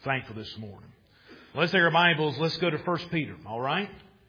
thankful this morning. Let's take our Bibles. Let's go to 1 Peter, all right?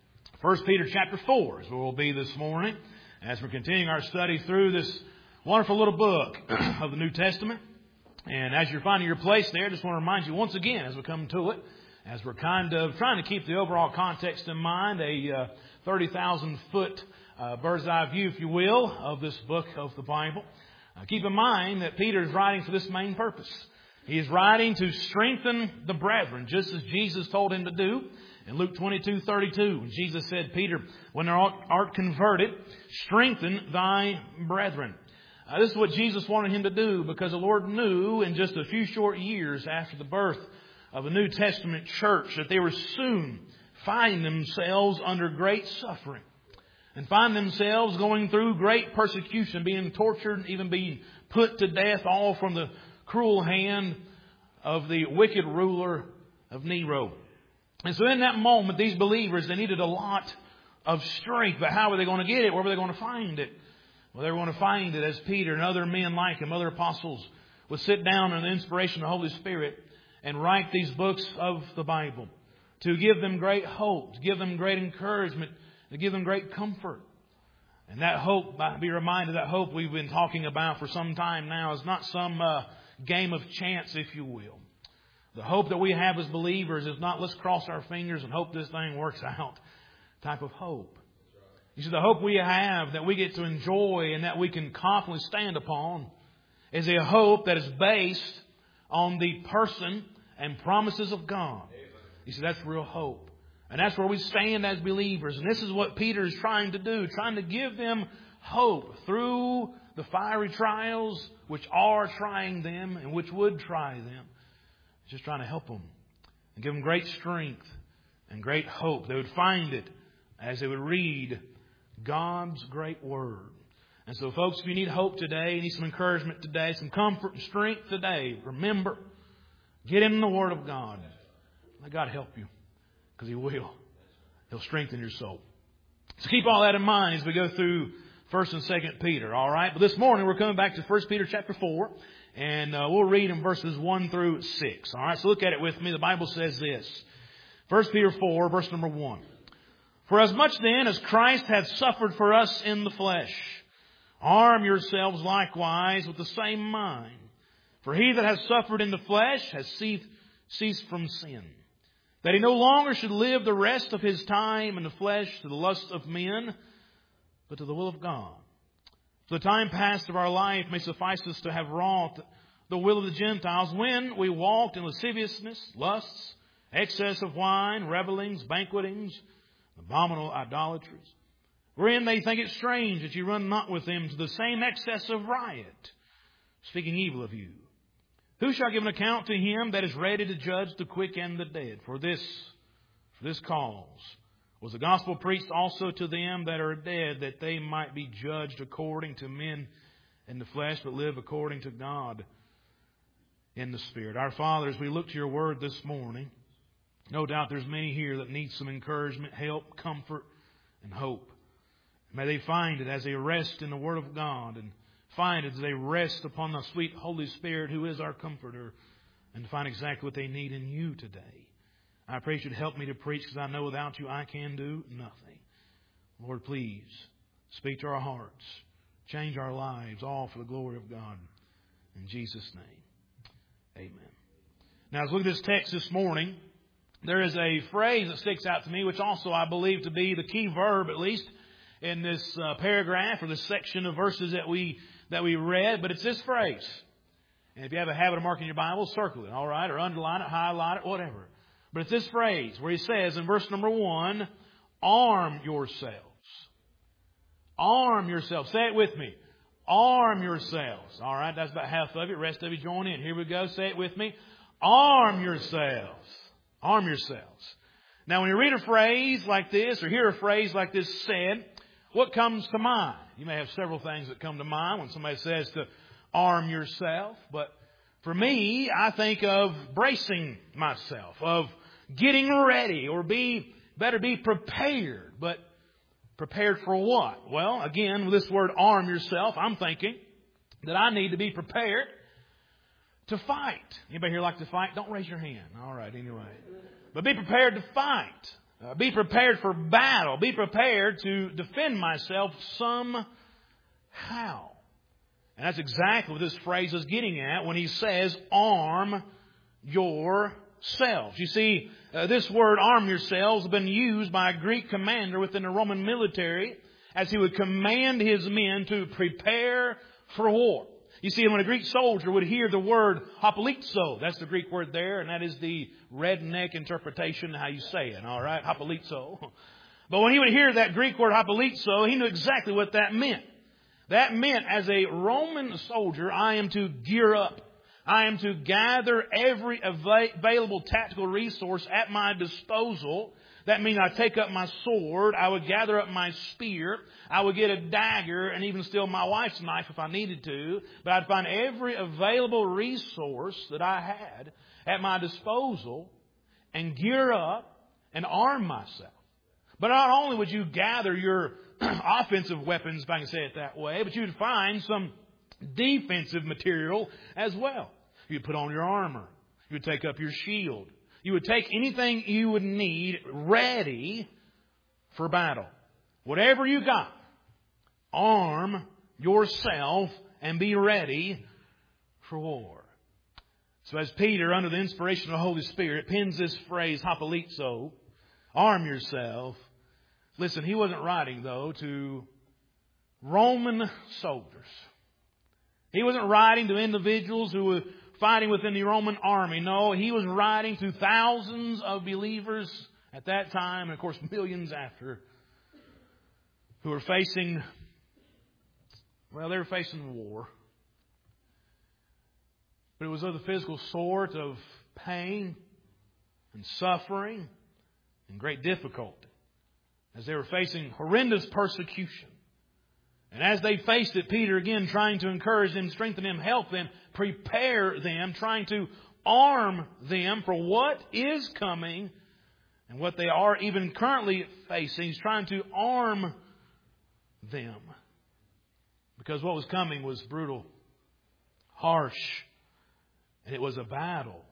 1 Peter chapter 4 is where we'll be this morning as we're continuing our study through this wonderful little book of the New Testament. And as you're finding your place there, I just want to remind you once again as we come to it, as we're kind of trying to keep the overall context in mind, a 30,000-foot bird's eye view, if you will, of this book of the Bible. Keep in mind that Peter is writing for this main purpose. He is writing to strengthen the brethren, just as Jesus told him to do in Luke 22:32. When Jesus said, Peter, when thou art converted, strengthen thy brethren. This is what Jesus wanted him to do because the Lord knew in just a few short years after the birth of a New Testament church that they were soon find themselves under great suffering and find themselves going through great persecution, being tortured, even being put to death, all from the cruel hand of the wicked ruler of Nero. And so in that moment, these believers, they needed a lot of strength. But how were they going to get it? Where were they going to find it? Well, they were going to find it as Peter and other men like him, other apostles, would sit down under the inspiration of the Holy Spirit and write these books of the Bible to give them great hope, to give them great encouragement, to give them great comfort. And that hope, be reminded, that hope we've been talking about for some time now is not some game of chance, if you will. The hope that we have as believers is not let's cross our fingers and hope this thing works out type of hope. You see, the hope we have that we get to enjoy and that we can confidently stand upon is a hope that is based on the person and promises of God. You see, that's real hope. And that's where we stand as believers. And this is what Peter is trying to do, trying to give them hope through the fiery trials which are trying them and which would try them. Just trying to help them and give them great strength and great hope. They would find it as they would read God's great Word. And so, folks, if you need hope today, you need some encouragement today, some comfort and strength today, remember, get in the Word of God. Let God help you, because He will. He'll strengthen your soul. So keep all that in mind as we go through 1 and 2 Peter, all right? But this morning we're coming back to 1 Peter chapter 4, and we'll read in verses 1 through 6, all right? So look at it with me. The Bible says this, 1 Peter 4, verse number 1. For as much then as Christ hath suffered for us in the flesh, arm yourselves likewise with the same mind. For he that has suffered in the flesh has ceased from sin, that he no longer should live the rest of his time in the flesh to the lust of men, but to the will of God. For the time past of our life may suffice us to have wrought the will of the Gentiles when we walked in lasciviousness, lusts, excess of wine, revellings, banquetings, abominable idolatries, wherein they think it strange that you run not with them to the same excess of riot, speaking evil of you. Who shall give an account to him that is ready to judge the quick and the dead? For this cause was the gospel preached also to them that are dead, that they might be judged according to men in the flesh, but live according to God in the Spirit. Our Father, as we look to your word this morning, no doubt there's many here that need some encouragement, help, comfort, and hope. May they find it as they rest in the Word of God, and find it as they rest upon the sweet Holy Spirit who is our comforter, and find exactly what they need in you today. I pray you should help me to preach, because I know without you I can do nothing. Lord, please speak to our hearts. Change our lives, all for the glory of God. In Jesus' name, amen. Now, as we look at this text this morning, there is a phrase that sticks out to me, which also I believe to be the key verb, at least, in this paragraph or this section of verses that we read. But it's this phrase. And if you have a habit of marking your Bible, circle it, all right? Or underline it, highlight it, whatever. But it's this phrase where he says in verse number 1, arm yourselves. Arm yourselves. Say it with me. Arm yourselves. All right, that's about half of it. The rest of you join in. Here we go. Say it with me. Arm yourselves. Arm yourselves. Now, when you read a phrase like this or hear a phrase like this said, what comes to mind? You may have several things that come to mind when somebody says to arm yourself. But for me, I think of bracing myself, of getting ready, or better be prepared. But prepared for what? Well, again, with this word arm yourself, I'm thinking that I need to be prepared to fight. Anybody here like to fight? Don't raise your hand. All right, anyway. But be prepared to fight. Be prepared for battle. Be prepared to defend myself somehow. And that's exactly what this phrase is getting at when he says, arm yourselves. You see, this word, arm yourselves, has been used by a Greek commander within the Roman military as he would command his men to prepare for war. You see, when a Greek soldier would hear the word hopolizo, that's the Greek word there, and that is the redneck interpretation of how you say it, all right? Hopolizo. But when he would hear that Greek word hopolizo, he knew exactly what that meant. That meant, as a Roman soldier, I am to gear up. I am to gather every available tactical resource at my disposal. That means I take up my sword, I would gather up my spear, I would get a dagger and even steal my wife's knife if I needed to. But I'd find every available resource that I had at my disposal and gear up and arm myself. But not only would you gather your offensive weapons, if I can say it that way, but you'd find some defensive material as well. You'd put on your armor. You'd take up your shield. You would take anything you would need ready for battle. Whatever you got, arm yourself and be ready for war. So as Peter, under the inspiration of the Holy Spirit, pens this phrase, hopolizo, arm yourself. Listen, he wasn't writing, though, to Roman soldiers. He wasn't writing to individuals who were fighting within the Roman army. No, he was writing to thousands of believers at that time, and of course millions after, who were facing, they were facing war. But it was of the physical sort of pain and suffering and great difficulty, as they were facing horrendous persecution. And as they faced it, Peter again trying to encourage them, strengthen them, help them, prepare them, trying to arm them for what is coming and what they are even currently facing. He's trying to arm them, because what was coming was brutal, harsh, and it was a battle.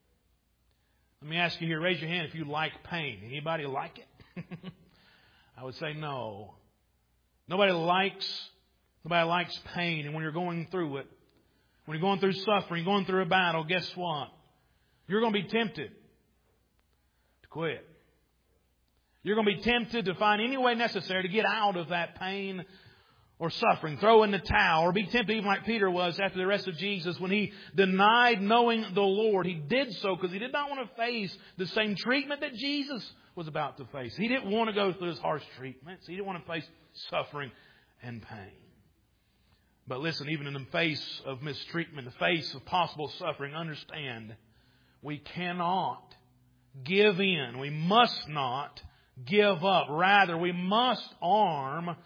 Let me ask you here, raise your hand if you like pain. Anybody like it? I would say no. Nobody likes pain. And when you're going through it, when you're going through suffering, going through a battle, guess what? You're going to be tempted to quit. You're going to be tempted to find any way necessary to get out of that pain or suffering. Throw in the towel, or be tempted even like Peter was after the arrest of Jesus when he denied knowing the Lord. He did so because he did not want to face the same treatment that Jesus was about to face. He didn't want to go through his harsh treatments. He didn't want to face suffering and pain. But listen, even in the face of mistreatment, the face of possible suffering, understand we cannot give in. We must not give up. Rather, we must arm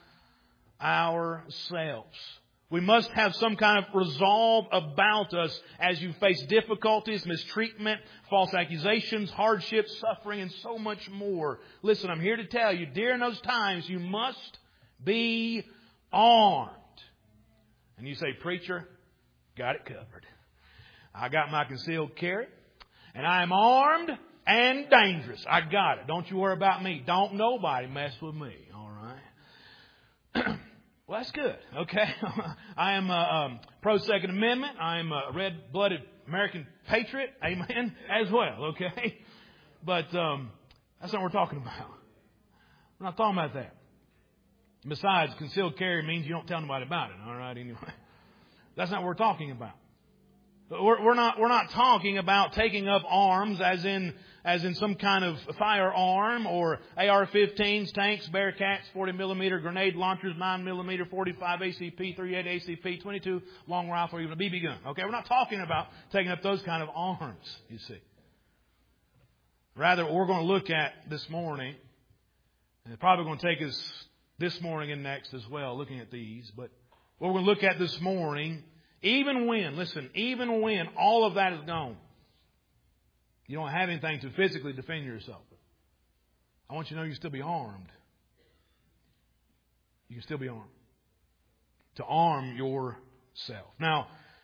ourselves. We must have some kind of resolve about us as you face difficulties, mistreatment, false accusations, hardships, suffering, and so much more. Listen, I'm here to tell you, during those times, you must be armed. And you say, preacher, got it covered. I got my concealed carry, and I am armed and dangerous. I got it. Don't you worry about me. Don't nobody mess with me. All right? Well, that's good. Okay. I am pro-Second Amendment. I am a red-blooded American patriot. Amen. As well. Okay. But that's not what we're talking about. We're not talking about that. Besides, concealed carry means you don't tell nobody about it. All right. Anyway, that's not what we're talking about. We're not talking about taking up arms as in some kind of firearm or AR-15s, tanks, Bearcats, 40mm grenade launchers, 9mm, 45 ACP, 38 ACP, 22 long rifle, or even a BB gun. Okay, we're not talking about taking up those kind of arms, you see. Rather, what we're going to look at this morning, and it's probably going to take us this morning and next as well, looking at these, but what we're going to look at this morning, even when all of that is gone, you don't have anything to physically defend yourself with, I want you to know you can still be armed. You can still be armed. To arm yourself. Now,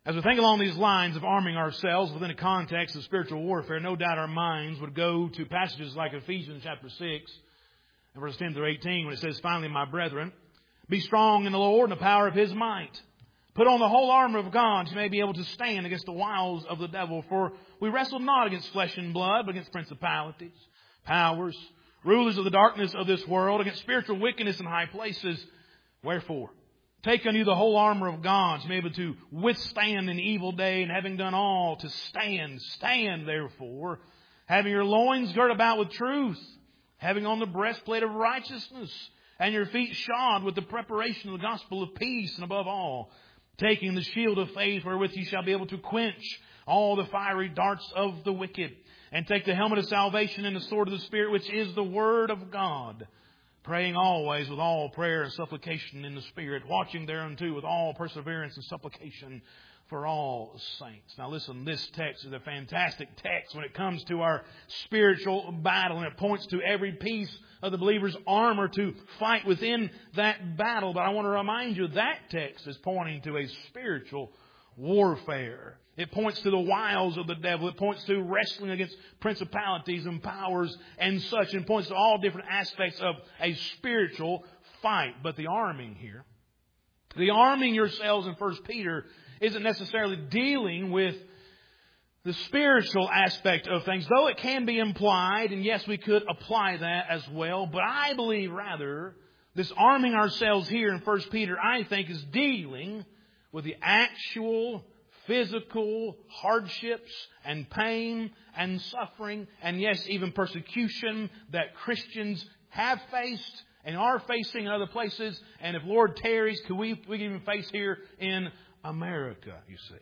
As we think along these lines of arming ourselves within a context of spiritual warfare, no doubt our minds would go to passages like Ephesians chapter 6 and verse 10 through 18 when it says, "Finally, my brethren, be strong in the Lord and the power of His might. Put on the whole armor of God, so you may be able to stand against the wiles of the devil. For we wrestle not against flesh and blood, but against principalities, powers, rulers of the darkness of this world, against spiritual wickedness in high places. Wherefore, take unto you the whole armor of God, to be able to withstand an evil day, and having done all, to stand. Stand, therefore, having your loins girt about with truth, having on the breastplate of righteousness, and your feet shod with the preparation of the gospel of peace, and above all, taking the shield of faith, wherewith ye shall be able to quench all the fiery darts of the wicked, and take the helmet of salvation and the sword of the Spirit, which is the Word of God, praying always with all prayer and supplication in the Spirit, watching thereunto with all perseverance and supplication for all saints." Now listen, this text is a fantastic text when it comes to our spiritual battle, and it points to every piece of the believer's armor to fight within that battle. But I want to remind you, that text is pointing to a spiritual warfare. It points to the wiles of the devil. It points to wrestling against principalities and powers and such, and points to all different aspects of a spiritual fight. But the arming here, the arming yourselves in 1 Peter isn't necessarily dealing with the spiritual aspect of things, though it can be implied, and yes, we could apply that as well. But I believe rather this arming ourselves here in 1 Peter, I think, is dealing with the actual physical hardships and pain and suffering, and yes, even persecution that Christians have faced and are facing in other places. And if Lord tarries, we can even face here in America, you see.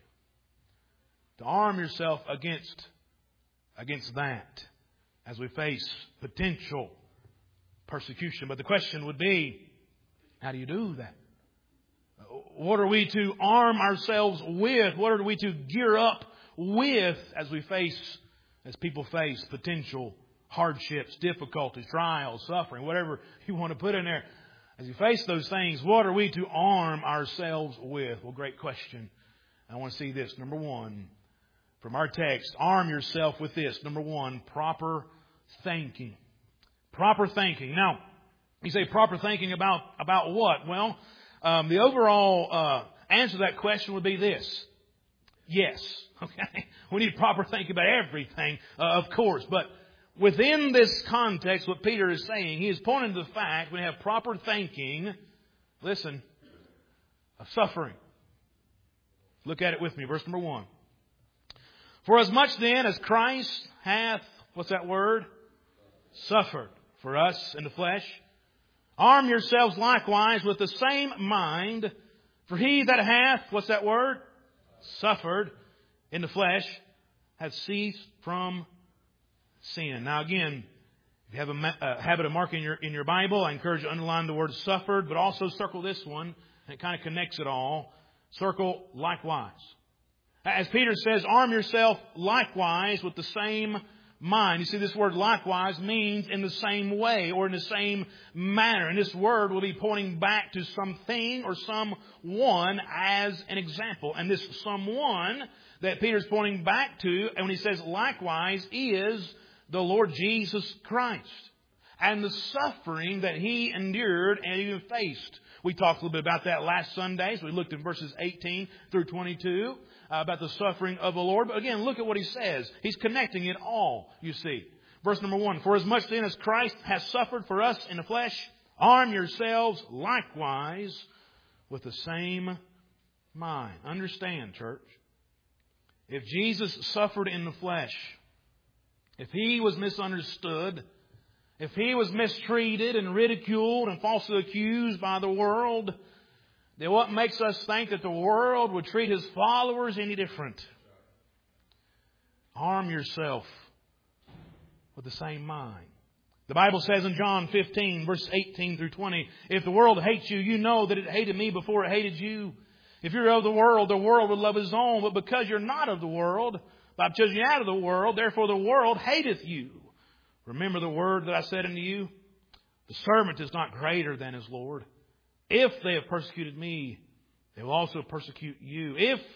To arm yourself against that as we face potential persecution. But the question would be, how do you do that? What are we to arm ourselves with? What are we to gear up with as people face potential hardships, difficulties, trials, suffering, whatever you want to put in there? As you face those things, what are we to arm ourselves with? Well, great question. I want to see this. Number one, from our text, arm yourself with this. Number one, proper thinking. Proper thinking. Now, you say proper thinking about what? Well, the overall answer to that question would be this. Yes. Okay. We need proper thinking about everything, of course. But within this context, what Peter is saying, he is pointing to the fact we have proper thinking, listen, of suffering. Look at it with me. Verse number 1. "For as much then as Christ hath," what's that word? "Suffered for us in the flesh, arm yourselves likewise with the same mind. For he that hath," what's that word? "Suffered in the flesh, hath ceased from sin." Now again, if you have a habit of marking in your Bible, I encourage you to underline the word "suffered," but also circle this one, and it kind of connects it all. Circle "likewise." As Peter says, arm yourself likewise with the same mind. You see, this word "likewise" means in the same way or in the same manner. And this word will be pointing back to something or someone as an example. And this someone that Peter's pointing back to, and when he says "likewise," is the Lord Jesus Christ and the suffering that He endured and even faced. We talked a little bit about that last Sunday. So we looked at verses 18 through 22 about the suffering of the Lord. But again, look at what he says. He's connecting it all, you see. Verse number 1. "For as much then as Christ has suffered for us in the flesh, arm yourselves likewise with the same mind." Understand, church. If Jesus suffered in the flesh, if He was misunderstood, if He was mistreated and ridiculed and falsely accused by the world, then what makes us think that the world would treat His followers any different? Arm yourself with the same mind. The Bible says in John 15, verses 18 through 20, "If the world hates you, you know that it hated me before it hated you. If you're of the world would love his own. But because you're not of the world, but I've chosen you out of the world, therefore the world hateth you. Remember the word that I said unto you? The servant is not greater than his Lord. If they have persecuted me, they will also persecute you. If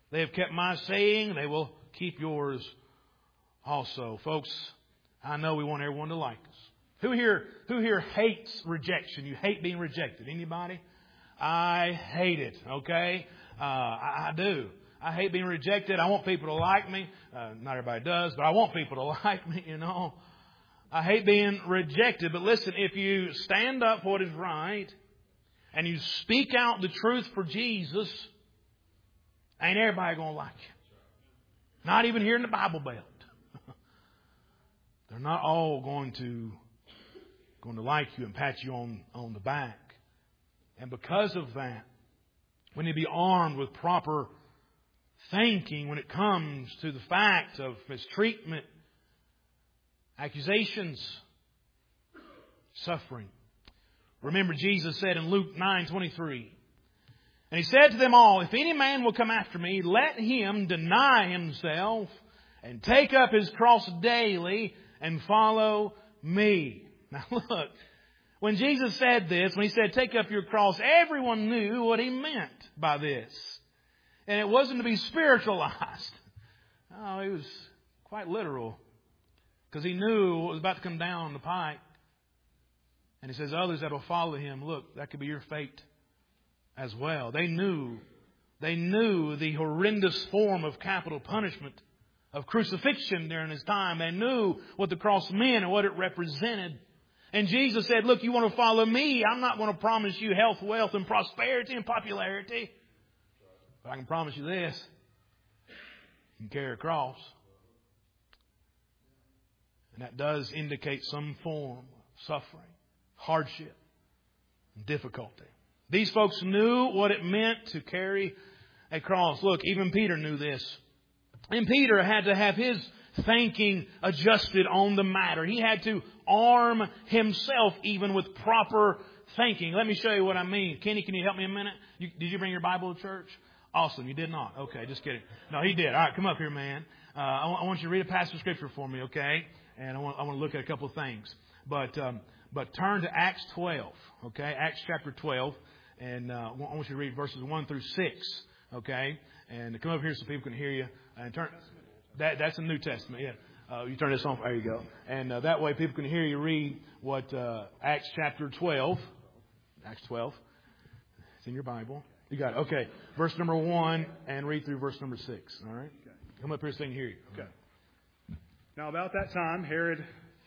They have kept my saying, they will keep yours also. Folks, I know we want everyone to like us. Who here hates rejection? You hate being rejected. Anybody? I hate it, okay? I do. I hate being rejected. I want people to like me. Not everybody does, but I want people to like me, you know. I hate being rejected. But listen, if you stand up for what is right and you speak out the truth for Jesus, ain't everybody going to like you. Not even here in the Bible Belt. They're not all going to like you and pat you on the back. And because of that, we need to be armed with proper thinking when it comes to the fact of mistreatment, accusations, suffering. Remember, Jesus said in Luke 9:23, and He said to them all, if any man will come after me, let him deny himself and take up his cross daily and follow me. Now look, when Jesus said this, when He said, take up your cross, everyone knew what He meant by this. And it wasn't to be spiritualized. No, it was quite literal. Because He knew what was about to come down the pike. And He says, others that will follow Him, look, that could be your fate as well. They knew the horrendous form of capital punishment, of crucifixion during His time. They knew what the cross meant and what it represented. And Jesus said, look, you want to follow me? I'm not going to promise you health, wealth, and prosperity and popularity. But I can promise you this. You can carry a cross. And that does indicate some form of suffering, hardship, and difficulty. These folks knew what it meant to carry a cross. Look, even Peter knew this. And Peter had to have his thinking adjusted on the matter. He had to arm himself even with proper thinking. Let me show you what I mean. Kenny, can you help me a minute? Did you bring your Bible to church? Awesome. You did not. Okay, just kidding. No, he did. All right, come up here, man. I want you to read a passage of Scripture for me, okay? And I want to look at a couple of things. But turn to Acts 12, okay? Acts chapter 12. And I want you to read verses 1 through 6, okay? And come up here so people can hear you. And turn. That's the New Testament, yeah. You turn this on. There you go. And that way people can hear you read what Acts chapter 12. Acts 12. It's in your Bible. You got it. Okay. Verse number 1 and read through verse number 6. All right? Okay. Come up here so they can hear you. Okay. Now about that time, Herod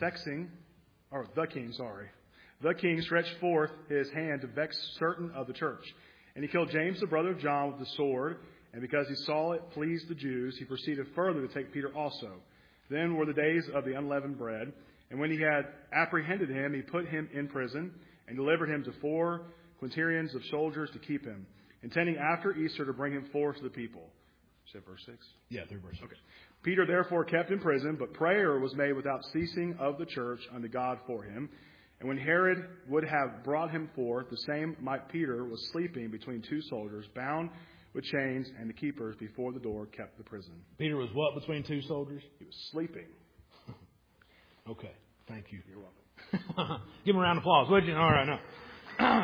the king stretched forth his hand to vex certain of the church. And he killed James, the brother of John, with the sword. And because he saw it pleased the Jews, he proceeded further to take Peter also. Then were the days of the unleavened bread. And when he had apprehended him, he put him in prison and delivered him to 4 quinterions of soldiers to keep him, intending after Easter to bring him forth to the people. Is that verse 6? Yeah, through verse 6. Okay. Peter therefore kept in prison, but prayer was made without ceasing of the church unto God for him. And when Herod would have brought him forth, the same night Peter was sleeping between 2 soldiers, bound with chains, and the keepers before the door kept the prison. Peter was what between 2 soldiers? He was sleeping. Okay. Thank you. You're welcome. Give him a round of applause, would you? All right, no.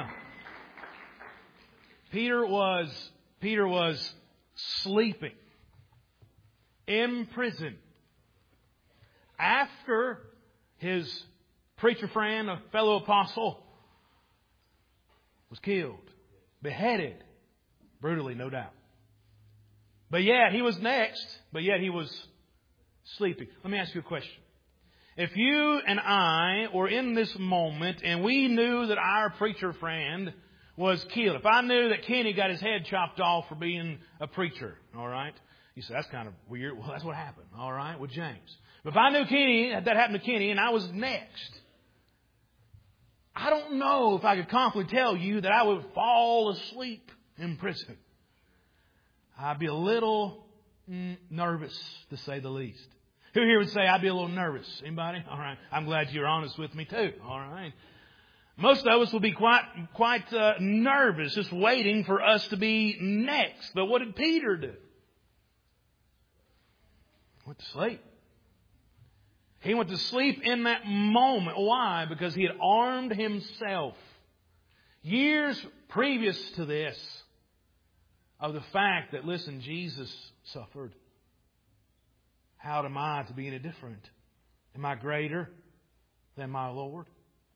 Peter was sleeping in prison after his preacher friend, a fellow apostle, was killed, beheaded, brutally, no doubt. But yet he was next, but yet he was sleeping. Let me ask you a question. If you and I were in this moment and we knew that our preacher friend was killed, if I knew that Kenny got his head chopped off for being a preacher, all right? You say, that's kind of weird. Well, that's what happened, all right, with James. But if I knew Kenny, that happened to Kenny, and I was next, I don't know if I could confidently tell you that I would fall asleep in prison. I'd be a little nervous, to say the least. Who here would say I'd be a little nervous? Anybody? All right. I'm glad you're honest with me too. All right. Most of us will be quite nervous, just waiting for us to be next. But what did Peter do? He went to sleep. He went to sleep in that moment. Why? Because he had armed himself. Years previous to this, of the fact that, listen, Jesus suffered. How am I to be any different? Am I greater than my Lord?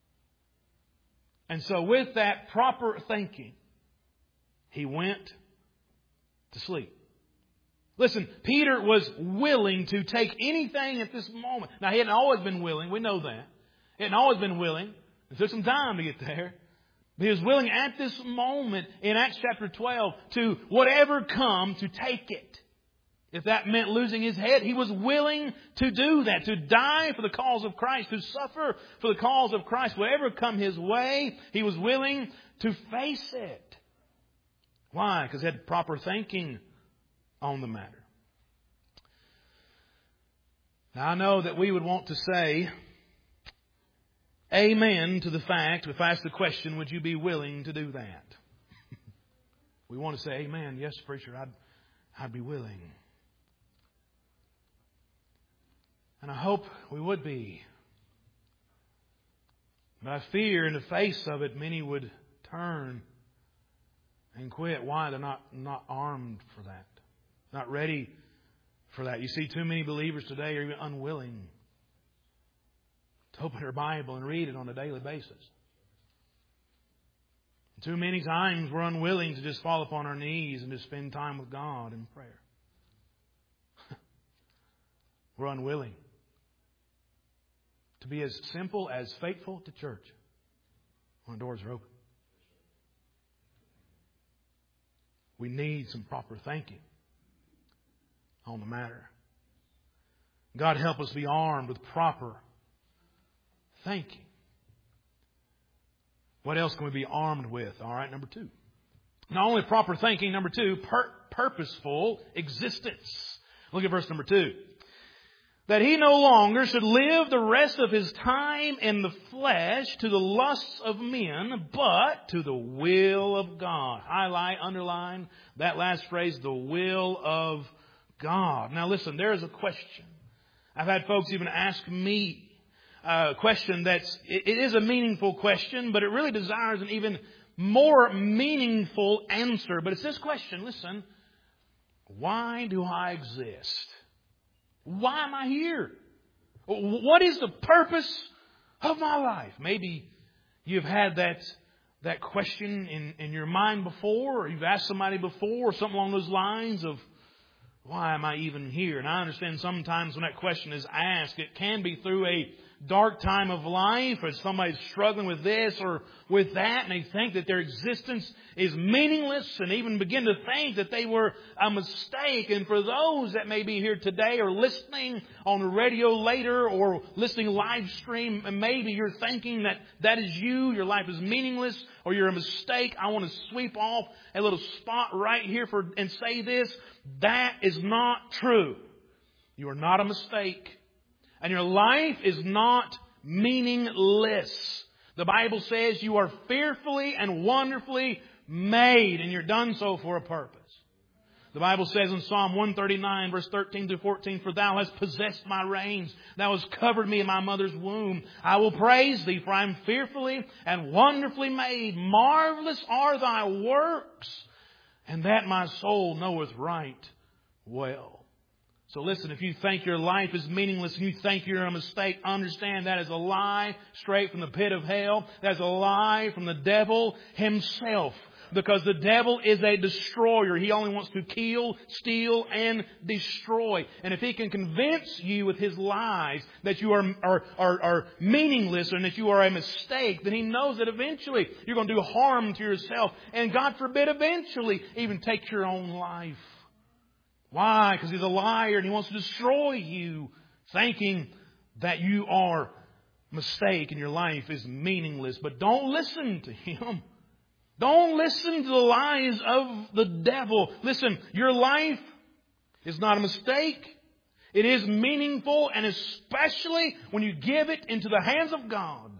And so with that proper thinking, he went to sleep. Listen, Peter was willing to take anything at this moment. Now, he hadn't always been willing. We know that. He hadn't always been willing. It took some time to get there. But he was willing at this moment in Acts chapter 12 to whatever come to take it. If that meant losing his head, he was willing to do that, to die for the cause of Christ, to suffer for the cause of Christ. Whatever come his way, he was willing to face it. Why? Because he had proper thinking on the matter. Now, I know that we would want to say amen to the fact, if I ask the question, would you be willing to do that? We want to say amen. Yes, preacher, I'd be willing. And I hope we would be. But I fear in the face of it, many would turn and quit. Why? They're not armed for that. Not ready for that. You see, too many believers today are even unwilling to open their Bible and read it on a daily basis. Too many times we're unwilling to just fall upon our knees and to spend time with God in prayer. We're unwilling to be as simple as faithful to church when the doors are open. We need some proper thinking on the matter. God help us be armed with proper thinking. What else can we be armed with? All right, number 2. Not only proper thinking, number 2, purposeful existence. Look at verse number 2. That he no longer should live the rest of his time in the flesh to the lusts of men, but to the will of God. Highlight, underline that last phrase, the will of God. Now listen, there is a question. I've had folks even ask me a question it is a meaningful question, but it really desires an even more meaningful answer. But it's this question, listen, why do I exist? Why am I here? What is the purpose of my life? Maybe you've had that question in your mind before, or you've asked somebody before, or something along those lines of, why am I even here? And I understand sometimes when that question is asked, it can be through a dark time of life, or somebody's struggling with this or with that, and they think that their existence is meaningless, and even begin to think that they were a mistake. And for those that may be here today or listening on the radio later or listening live stream, and maybe you're thinking that is you, your life is meaningless, or you're a mistake, I want to sweep off a little spot right here and say this: that is not true. You are not a mistake. And your life is not meaningless. The Bible says you are fearfully and wonderfully made, and you're done so for a purpose. The Bible says in Psalm 139, verse 13 to 14, for thou hast possessed my reins. Thou hast covered me in my mother's womb. I will praise thee, for I am fearfully and wonderfully made. Marvelous are thy works, and that my soul knoweth right well. So listen, if you think your life is meaningless and you think you're a mistake, understand that is a lie straight from the pit of hell. That's a lie from the devil himself. Because the devil is a destroyer. He only wants to kill, steal, and destroy. And if he can convince you with his lies that you are meaningless and that you are a mistake, then he knows that eventually you're going to do harm to yourself. And God forbid, eventually even take your own life. Why? Because he's a liar and he wants to destroy you, thinking that you are a mistake and your life is meaningless. But don't listen to him. Don't listen to the lies of the devil. Listen, your life is not a mistake. It is meaningful, and especially when you give it into the hands of God,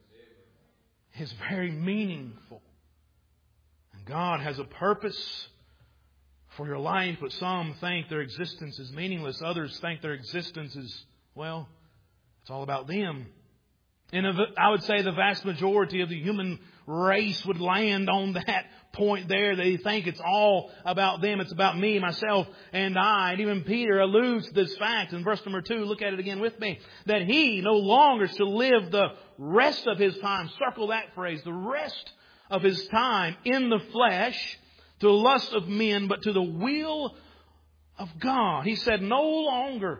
it's very meaningful. And God has a purpose for your life, but some think their existence is meaningless. Others think their existence is, it's all about them. And I would say the vast majority of the human race would land on that point there. They think it's all about them. It's about me, myself, and I. And even Peter alludes to this fact in verse number 2. Look at it again with me. That he no longer shall live the rest of his time. Circle that phrase. The rest of his time in the flesh to the lust of men, but to the will of God. He said no longer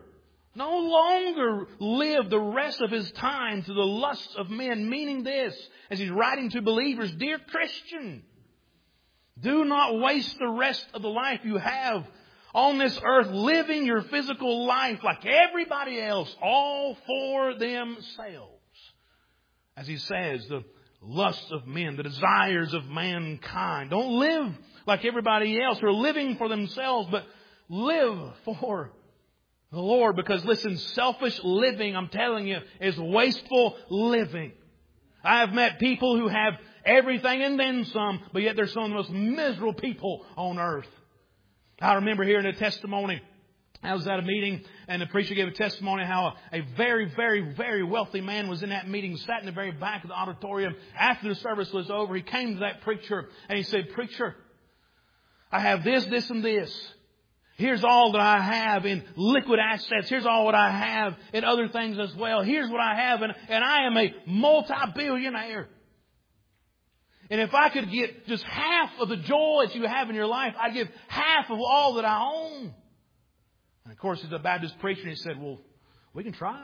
live the rest of his time to the lusts of men. Meaning this, as he's writing to believers, dear Christian, do not waste the rest of the life you have on this earth living your physical life like everybody else, all for themselves. As he says, the lusts of men, the desires of mankind. Don't live like everybody else who are living for themselves, but live for the Lord. Because listen, selfish living, I'm telling you, is wasteful living. I have met people who have everything and then some, but yet they're some of the most miserable people on earth. I remember hearing a testimony. I was at a meeting and the preacher gave a testimony how a very, very, very wealthy man was in that meeting, sat in the very back of the auditorium. After the service was over, he came to that preacher and he said, "Preacher, I have this, this, and this. Here's all that I have in liquid assets. Here's all what I have in other things as well. Here's what I have, and I am a multi-billionaire. And if I could get just half of the joy that you have in your life, I'd give half of all that I own." And of course, he's a Baptist preacher, and he said, "Well, we can try.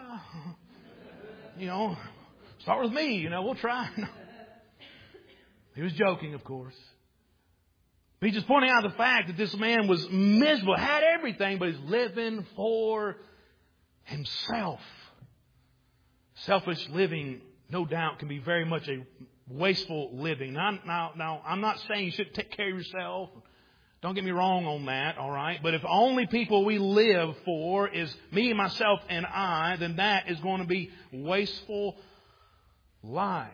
Start with me. We'll try." He was joking, of course. But he's just pointing out the fact that this man was miserable, had everything, but he's living for himself. Selfish living, no doubt, can be very much a wasteful living. Now, I'm not saying you should take care of yourself. Don't get me wrong on that, all right? But if only people we live for is me, myself, and I, then that is going to be wasteful life.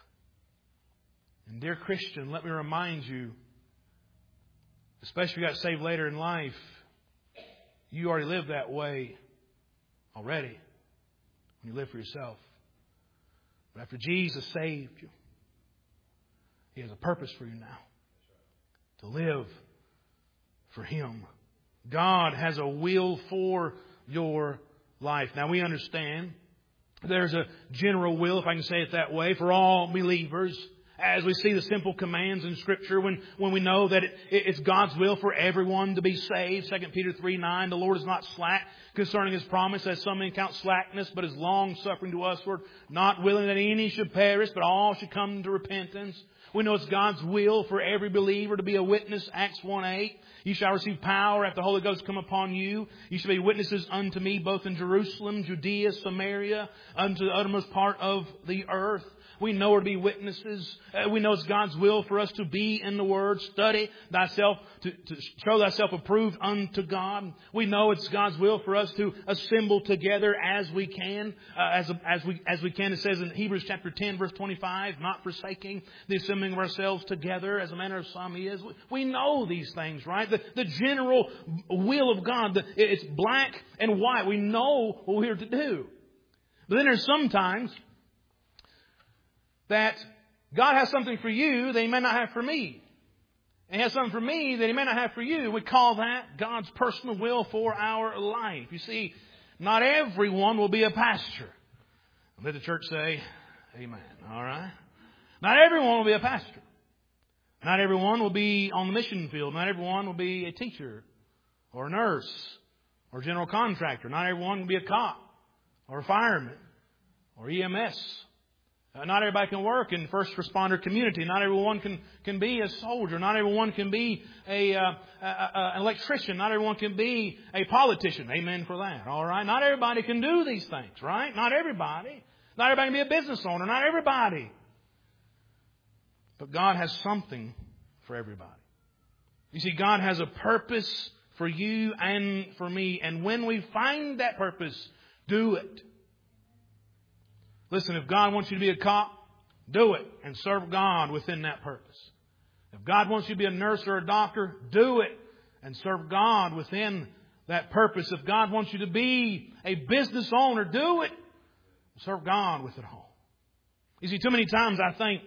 And dear Christian, let me remind you, especially if you got saved later in life, you already lived that way already when you live for yourself. But after Jesus saved you, He has a purpose for you now. To live for Him. God has a will for your life. Now we understand there's a general will, if I can say it that way, for all believers. As we see the simple commands in Scripture, when we know that it's God's will for everyone to be saved. 2 Peter 3:9, the Lord is not slack concerning His promise, as some men count slackness, but is long-suffering to usward, not willing that any should perish, but all should come to repentance. We know it's God's will for every believer to be a witness. Acts 1:8. You shall receive power after the Holy Ghost come upon you. You shall be witnesses unto me both in Jerusalem, Judea, Samaria, unto the uttermost part of the earth. We know we're to be witnesses. We know it's God's will for us to be in the Word. Study thyself to show thyself approved unto God. We know it's God's will for us to assemble together as we can. As we can, it says in Hebrews chapter 10, verse 25, not forsaking the assembling of ourselves together as a manner of some is. We know these things, right? The general will of God, it's black and white. We know what we're to do. But then there's sometimes that God has something for you that He may not have for me. And He has something for me that He may not have for you. We call that God's personal will for our life. You see, not everyone will be a pastor. Let the church say, amen. All right? Not everyone will be a pastor. Not everyone will be on the mission field. Not everyone will be a teacher or a nurse or a general contractor. Not everyone will be a cop or a fireman or EMS. Not everybody can work in first responder community. Not everyone can be a soldier. Not everyone can be an electrician. Not everyone can be a politician. Amen for that. All right. Not everybody can do these things, right? Not everybody. Not everybody can be a business owner. Not everybody. But God has something for everybody. You see, God has a purpose for you and for me. And when we find that purpose, do it. Listen, if God wants you to be a cop, do it and serve God within that purpose. If God wants you to be a nurse or a doctor, do it and serve God within that purpose. If God wants you to be a business owner, do it and serve God with it all. You see, too many times I think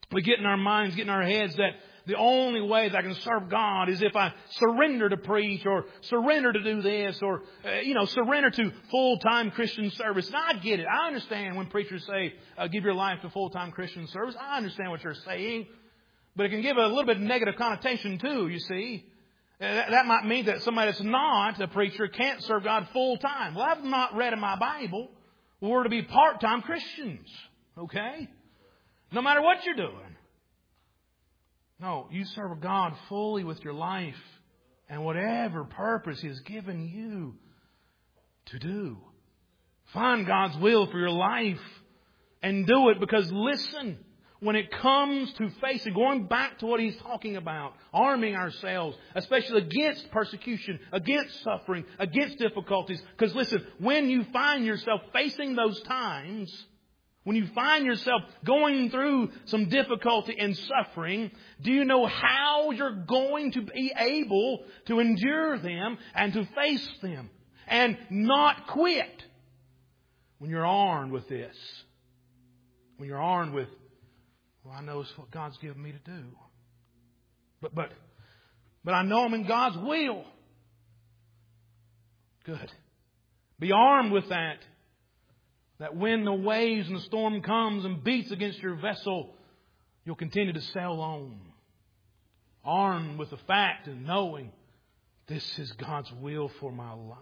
We get in our minds, get in our heads that the only way that I can serve God is if I surrender to preach or surrender to do this or, surrender to full-time Christian service. And I get it. I understand when preachers say, give your life to full-time Christian service. I understand what you're saying. But it can give a little bit of negative connotation too, you see. That might mean that somebody that's not a preacher can't serve God full-time. Well, I've not read in my Bible we're to be part-time Christians. Okay? No matter what you're doing. No, you serve God fully with your life and whatever purpose He has given you to do. Find God's will for your life and do it, because listen, when it comes to facing, going back to what He's talking about, arming ourselves, especially against persecution, against suffering, against difficulties. Because listen, when you find yourself facing those times, when you find yourself going through some difficulty and suffering, do you know how you're going to be able to endure them and to face them and not quit? When you're armed with this. When you're armed with, I know it's what God's given me to do. But I know I'm in God's will. Good. Be armed with that. That when the waves and the storm comes and beats against your vessel, you'll continue to sail on. Armed with the fact and knowing this is God's will for my life.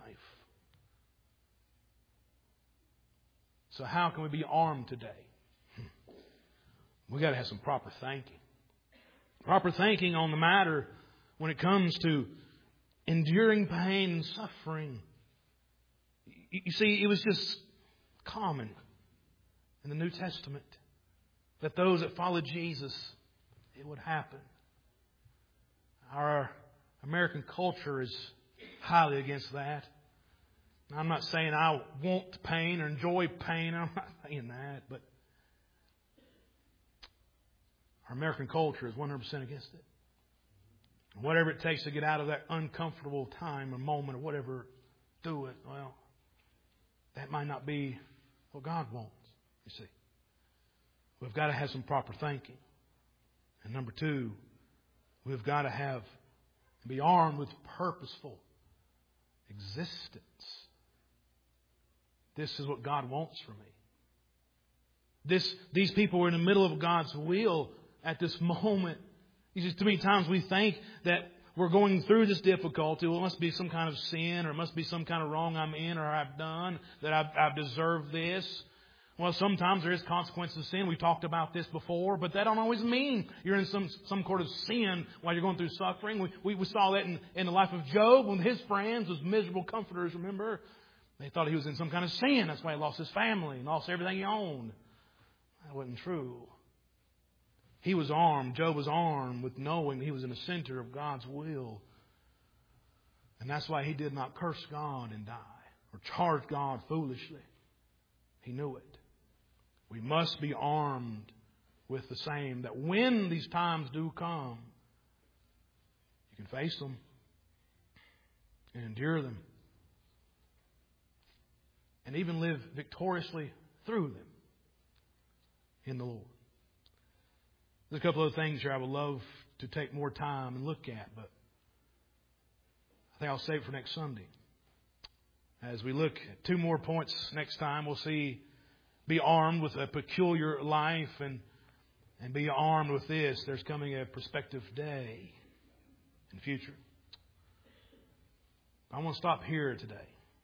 So how can we be armed today? We've got to have some proper thinking. Proper thinking on the matter when it comes to enduring pain and suffering. You see, it was just common in the New Testament that those that followed Jesus, it would happen. Our American culture is highly against that. I'm not saying I want pain or enjoy pain. I'm not saying that. But our American culture is 100% against it. Whatever it takes to get out of that uncomfortable time or moment or whatever, do it. Well, that might not be what God wants, you see. We've got to have some proper thinking. And number two, we've got to be armed with purposeful existence. This is what God wants for me. These people were in the middle of God's will at this moment. You see, too many times we think that we're going through this difficulty. Well, it must be some kind of sin, or it must be some kind of wrong I'm in or I've done, that I've deserved this. Well, sometimes there is consequences of sin. We've talked about this before, but that don't always mean you're in some sort of sin while you're going through suffering. We saw that in the life of Job when his friends, those miserable comforters, remember, they thought he was in some kind of sin. That's why he lost his family and lost everything he owned. That wasn't true. He was armed. Job was armed with knowing he was in the center of God's will. And that's why he did not curse God and die or charge God foolishly. He knew it. We must be armed with the same, that when these times do come, you can face them and endure them and even live victoriously through them in the Lord. There's a couple of things here I would love to take more time and look at, but I think I'll save it for next Sunday. As we look at two more points next time, we'll see be armed with a peculiar life and be armed with this. There's coming a prospective day in the future. I want to stop here today.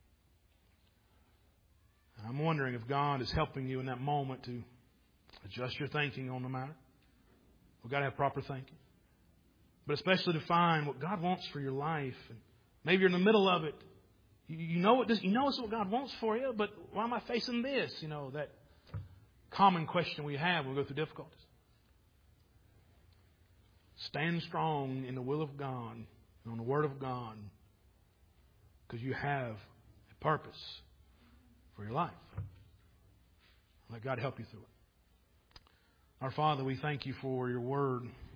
And I'm wondering if God is helping you in that moment to adjust your thinking on the matter. We've got to have proper thinking. But especially to find what God wants for your life. And maybe you're in the middle of it. You know it's what God wants for you, but why am I facing this? That common question we have when we go through difficulties. Stand strong in the will of God and on the Word of God, because you have a purpose for your life. Let God help you through it. Our Father, we thank you for your Word.